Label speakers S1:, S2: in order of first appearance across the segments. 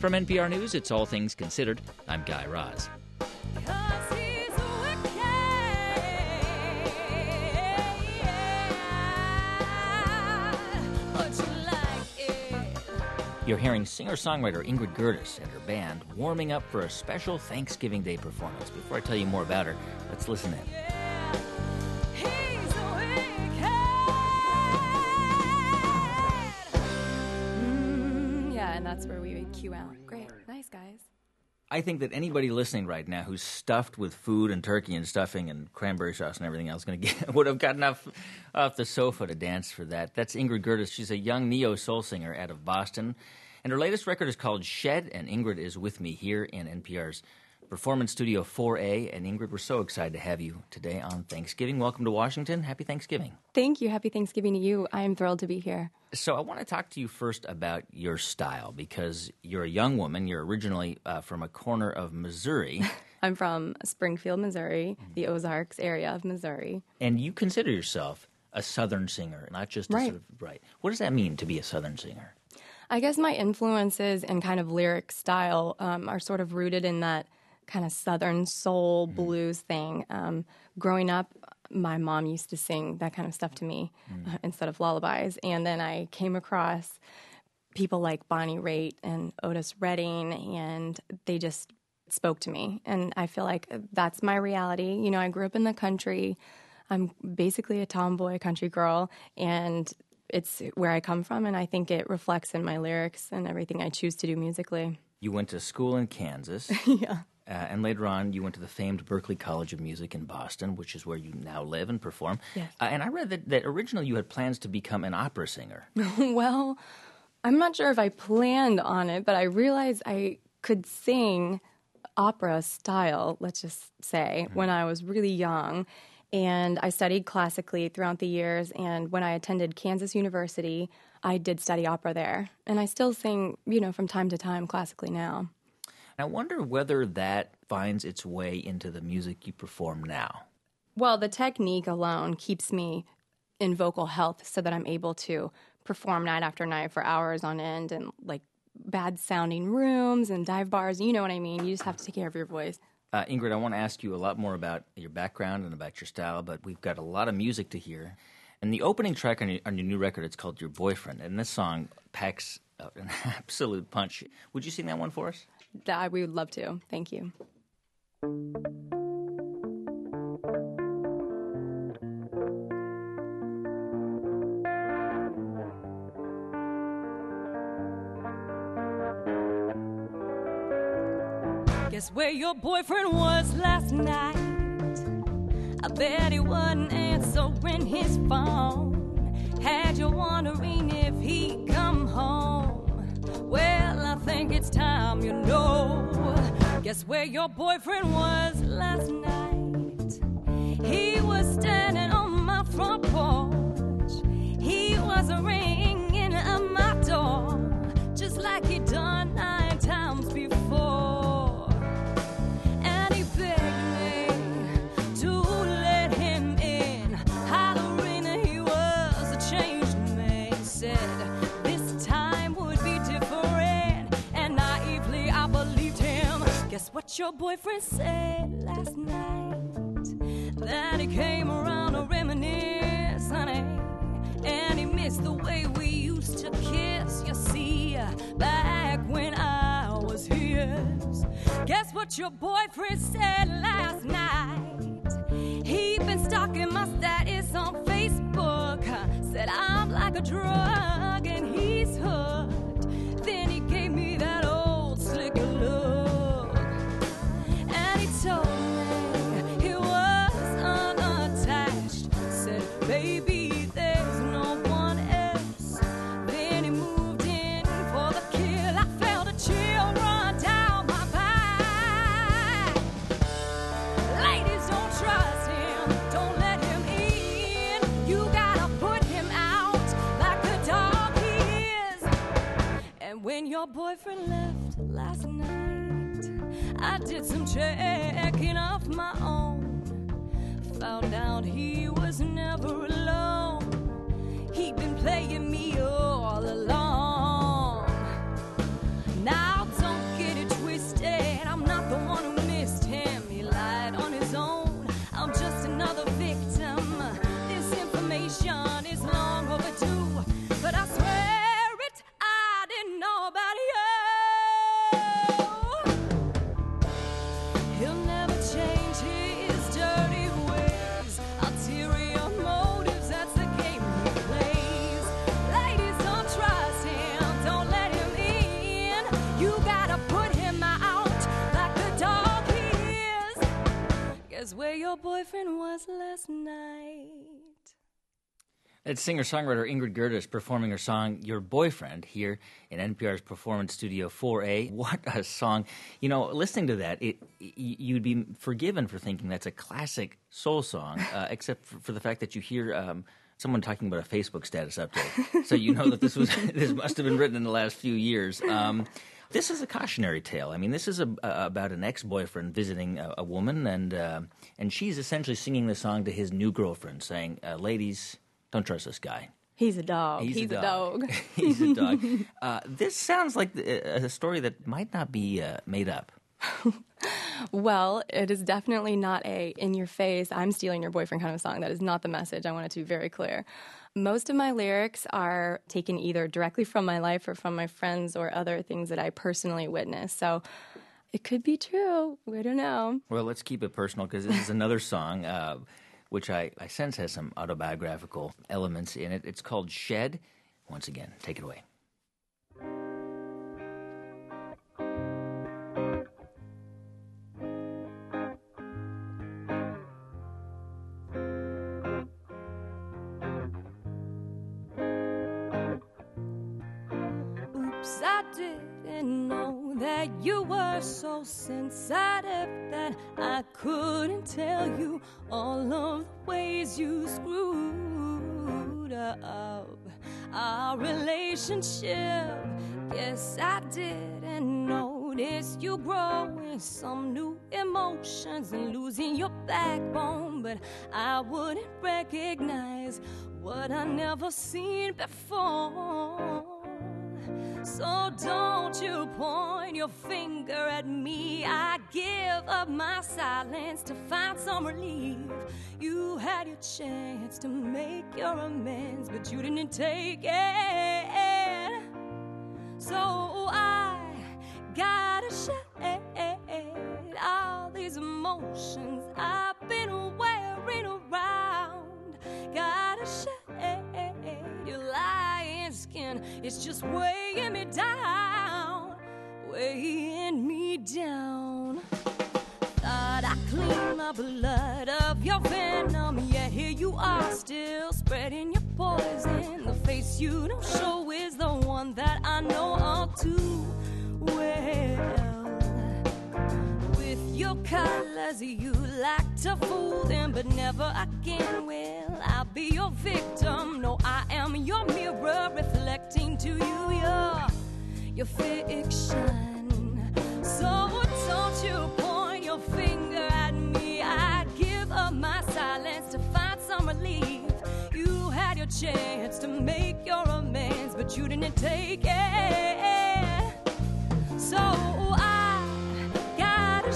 S1: From NPR News, it's All Things Considered. I'm Guy Raz. You're hearing singer-songwriter Ingrid Gerdes and her band warming up for a special Thanksgiving Day performance. Before I tell you more about her, let's listen in.
S2: Yeah, and that's where we would cue out. Great. Nice, guys.
S1: I think that anybody listening right now who's stuffed with food and turkey and stuffing and cranberry sauce and everything else would have gotten off the sofa to dance for that. That's Ingrid Gerdes. She's a young neo-soul singer out of Boston, and her latest record is called Shed, and Ingrid is with me here in NPR's Performance Studio 4A. And Ingrid, we're so excited to have you today on Thanksgiving. Welcome to Washington. Happy Thanksgiving.
S2: Thank you. Happy Thanksgiving to you. I am thrilled to be here.
S1: So I want to talk to you first about your style, because you're a young woman. You're originally from a corner of Missouri.
S2: I'm from Springfield, Missouri, the Ozarks area of Missouri.
S1: And you consider yourself a Southern singer, not just a
S2: right.
S1: sort of, right. What does that mean to be a Southern singer?
S2: I guess my influences and kind of lyric style are sort of rooted in that kind of Southern soul blues thing. Growing up, my mom used to sing that kind of stuff to me instead of lullabies. And then I came across people like Bonnie Raitt and Otis Redding, and they just spoke to me. And I feel like that's my reality. You know, I grew up in the country. I'm basically a tomboy country girl, and it's where I come from, and I think it reflects in my lyrics and everything I choose to do musically.
S1: You went to school in Kansas.
S2: Yeah.
S1: And later on, you went to the famed Berklee College of Music in Boston, which is where you now live and perform.
S2: Yes.
S1: And I read that originally you had plans to become an opera singer.
S2: Well, I'm not sure if I planned on it, but I realized I could sing opera style, let's just say, when I was really young. And I studied classically throughout the years. And when I attended Kansas University, I did study opera there. And I still sing, from time to time classically now.
S1: I wonder whether that finds its way into the music you perform now.
S2: Well, the technique alone keeps me in vocal health so that I'm able to perform night after night for hours on end and like bad sounding rooms and dive bars. You know what I mean? You just have to take care of your voice.
S1: Ingrid, I want to ask you a lot more about your background and about your style, but we've got a lot of music to hear. And the opening track on your new record, it's called Your Boyfriend, and this song packs an absolute punch. Would you sing that one for us?
S2: We would love to. Thank you.
S3: Guess where your boyfriend was last night? I bet he wasn't answering his phone. Had you wondering if he'd come home? Well, I think it's time you know. Guess where your boyfriend was last night? He was standing on my front porch. He was ringing at my door, just like he'd done 9 times before. And he begged me to let him in, hollering he was a changed man. He said this time would be different, and naively I believed him. Guess what your boyfriend said last night? That he came around to reminisce, honey, and he missed the way we used to kiss. You see, back when I was his. Guess what your boyfriend said last night? He'd been stalking my status on Facebook. Said I'm like a drug and he's hooked. Then he gave me that old slick look, and he told me he was unattached. Said, baby, there's no one else. Then he moved in for the kill. I felt a chill run down my back. Ladies, don't trust him, don't let him in. You gotta put him out like the dog he is. And when your boyfriend left last night, I did some checking off my own. Found out he was never alone. He'd been playing me all along. Now don't boyfriend was last night.
S1: It's singer-songwriter Ingrid Gerdes performing her song Your Boyfriend here in NPR's Performance Studio 4A. What a song. You know, listening to that, you'd be forgiven for thinking that's a classic soul song, except for the fact that you hear someone talking about a Facebook status update. So you know that this must have been written in the last few years. This is a cautionary tale. I mean, this is about an ex-boyfriend visiting a woman, and she's essentially singing the song to his new girlfriend, saying, ladies, don't trust this guy.
S2: He's a dog. He's a dog.
S1: He's a dog. This sounds like a story that might not be made up.
S2: Well, it is definitely not a in-your-face, I'm stealing your boyfriend kind of song. That is not the message. I want it to be very clear. Most of my lyrics are taken either directly from my life or from my friends or other things that I personally witnessed. So it could be true. We don't know.
S1: Well, let's keep it personal because this is another song which I sense has some autobiographical elements in it. It's called Shed. Once again, take it away.
S3: Oops, I didn't know that you were so sensitive that I couldn't tell you all of the ways you screwed up our relationship. Guess I didn't notice you growing some new emotions and losing your backbone, but I wouldn't recognize what I never seen before. So don't you point your finger at me. I give up my silence to find some relief. You had your chance to make your amends, but you didn't take it. So I gotta shed all these emotions I've been wearing around. Gotta shed your lying skin. It's just weighing me down, weighing me down. Thought I cleaned the blood of your venom, yet here you are still spreading your poison. The face you don't show is the one that I know all too well. With your colors you like to fool them, but never again will I be your victim. No, I am your mirror reflecting to you your fiction. So don't you point your finger at me. I give up my silence to find some relief. You had your chance to make your amends, but you didn't take it. So I gotta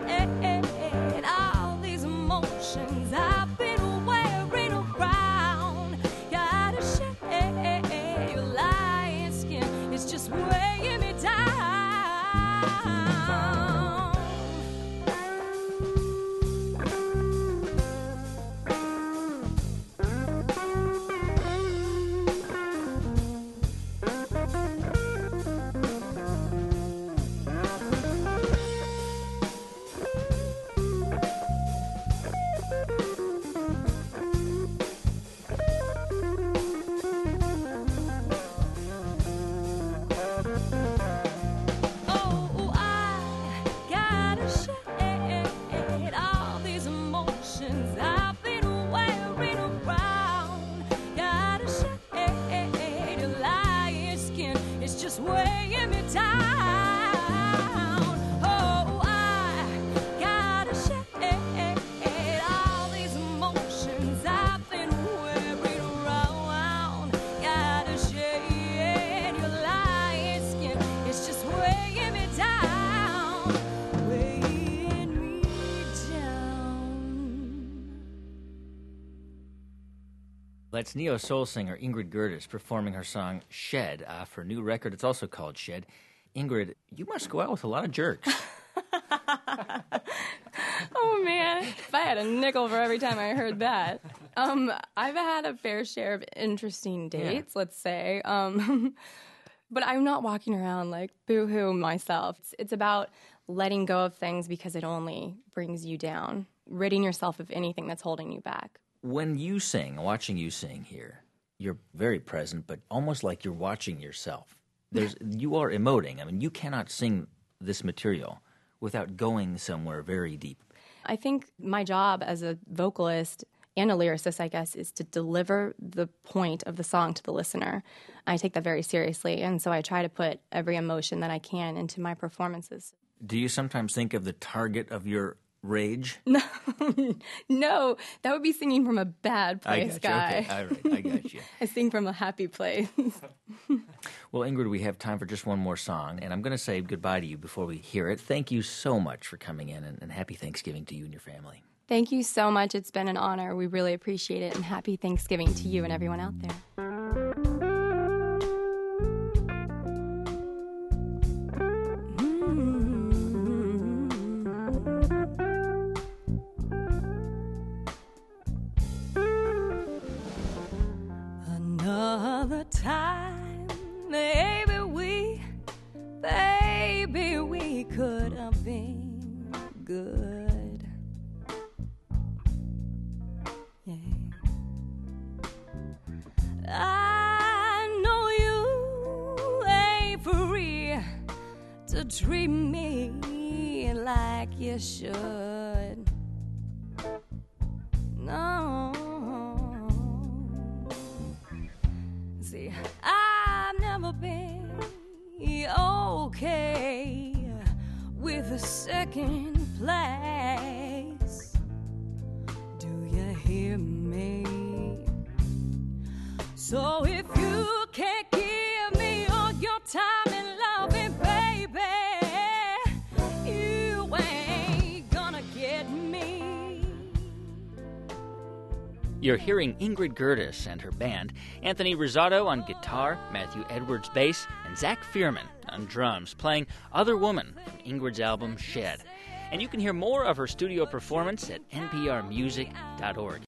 S3: shed all these emotions I've been wearing around. Gotta shed your lying skin. It's just weighing me down.
S1: That's neo-soul singer Ingrid Gerdes performing her song Shed off her new record. It's also called Shed. Ingrid, you must go out with a lot of jerks.
S2: Oh, man. If I had a nickel for every time I heard that. I've had a fair share of interesting dates, let's say. But I'm not walking around like boo-hoo myself. It's about letting go of things because it only brings you down. ridding yourself of anything that's holding you back.
S1: When you sing, watching you sing here, you're very present, but almost like you're watching yourself. You are emoting. I mean, you cannot sing this material without going somewhere very deep.
S2: I think my job as a vocalist and a lyricist, I guess, is to deliver the point of the song to the listener. I take that very seriously, and so I try to put every emotion that I can into my performances.
S1: Do you sometimes think of the target of your rage?
S2: No, that would be singing from a bad place, guy.
S1: Okay. All right, I got you.
S2: I sing from a happy place.
S1: Well, Ingrid, we have time for just one more song, and I'm going to say goodbye to you before we hear it. Thank you so much for coming in, and happy Thanksgiving to you and your family.
S2: Thank you so much. It's been an honor. We really appreciate it, and happy Thanksgiving to you and everyone out there.
S3: Another time, maybe we could have been good. Yeah. I know you ain't free to treat me like you should. No. See, I've never been okay with a second place. Do you hear me? So if you can't give me all your time and loving, baby, you ain't gonna get me.
S1: You're hearing Ingrid Gerdes and her band, Anthony Rosado on guitar, Matthew Edwards bass, and Zach Fierman on drums, playing Other Woman from Ingrid's album Shed. And you can hear more of her studio performance at nprmusic.org.